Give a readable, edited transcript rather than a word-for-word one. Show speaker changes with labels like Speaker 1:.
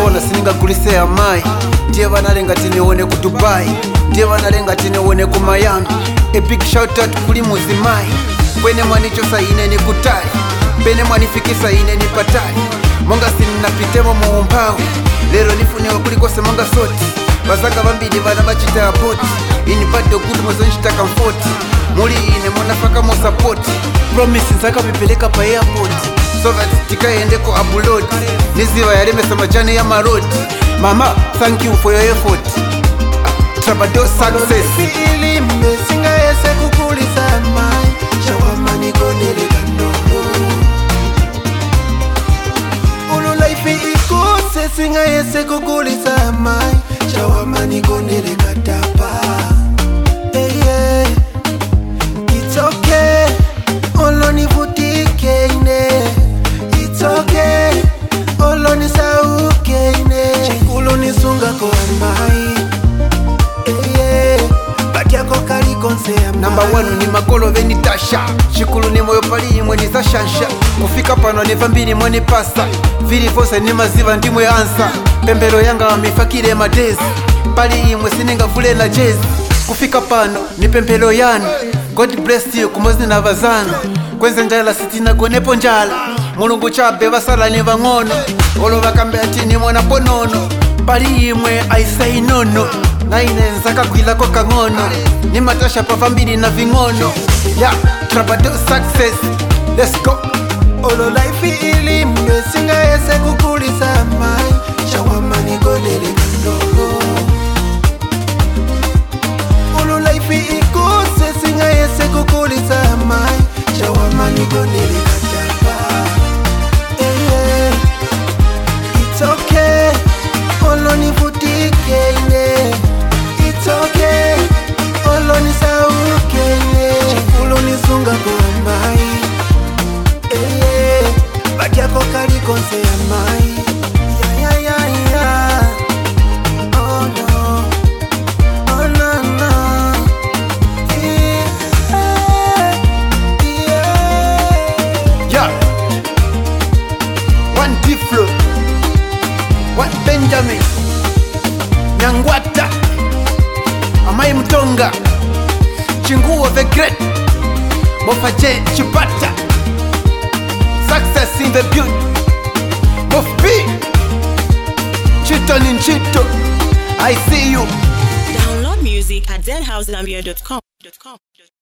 Speaker 1: Zona sininga kulise ya mai. Ndiye vanalenga tinione ku Dubai. Ndiye vanalenga tinione ku Miami. A big shout out kuli muzimai. Kwene mwanicho saine ni kutari. Bene mwanifikisa ine ni patari. Monga sininapitemo muumpawi. Lero nifunewa kulikose monga soti. Bazanga bambili vana bachita apoti. Ini bado good mwezo nishita kamfoti. Muli ine monafaka mo support. Promise nzaka vipeleka pa airport. So that tikaende ko upload. Niziva yalemesa majani ya marodi. Mama, thank you for your effort. Trabado success.
Speaker 2: Ili mmesinga yese kukulisa mai. Shawama nikonele kandolo. Ulu life ikose singa yese kukulisa mai. Shawama nikonele katapa. Hey, yeah. It's okay. Olo nivutike ine. It's okay. Olo nisauke ine. Chikulo nisunga kwa mai.
Speaker 1: Number 1 ni makolo veni tasha. Shikulu ni moyo pali imwe ni za shansha. Kufika pano ni vambiri mweni pasa. Vili vosa ni maziva ndimwe ansa. Pembelo yanga wa mifakire madezi. Pali imwe sininga vule na jezi. Kufika pano ni pembelo yani. God bless you kumozi na vazana. Kwenze njala sitina gonepo njala. Mulungu chabe vasala ni vangono. Olo vakambe atini mwana ponono. Pali imwe I say no no. Naine nzaka kuila kwa kangono. Ni matasha pa vambiri na vingono. Yeah, Trabado success. Let's go.
Speaker 2: Olo life ili mmesinga yese kukulisa mai. Shawama nikonele kandolo. Olo life ikose singa yese kukulisa mai. Shawama nikonele katapa. It's okay. Olo nivutike ine. It's okay. Olo nisauke ine. Chikulo nisunga kwa mai. Baki yako kali konse ya mai. Yeah, yeah, yeah, yeah. Oh no. Oh no, no. Yeah. Yeah.
Speaker 1: Yeah. One Tiflo. One Benjamin. Nyangwata. Amai Mtonga. Chinguo the great. Mofa J Chipata. Success in the beauty. Mof B. Chito Ninchito. I see you.
Speaker 3: Download music at zhousenambia.com.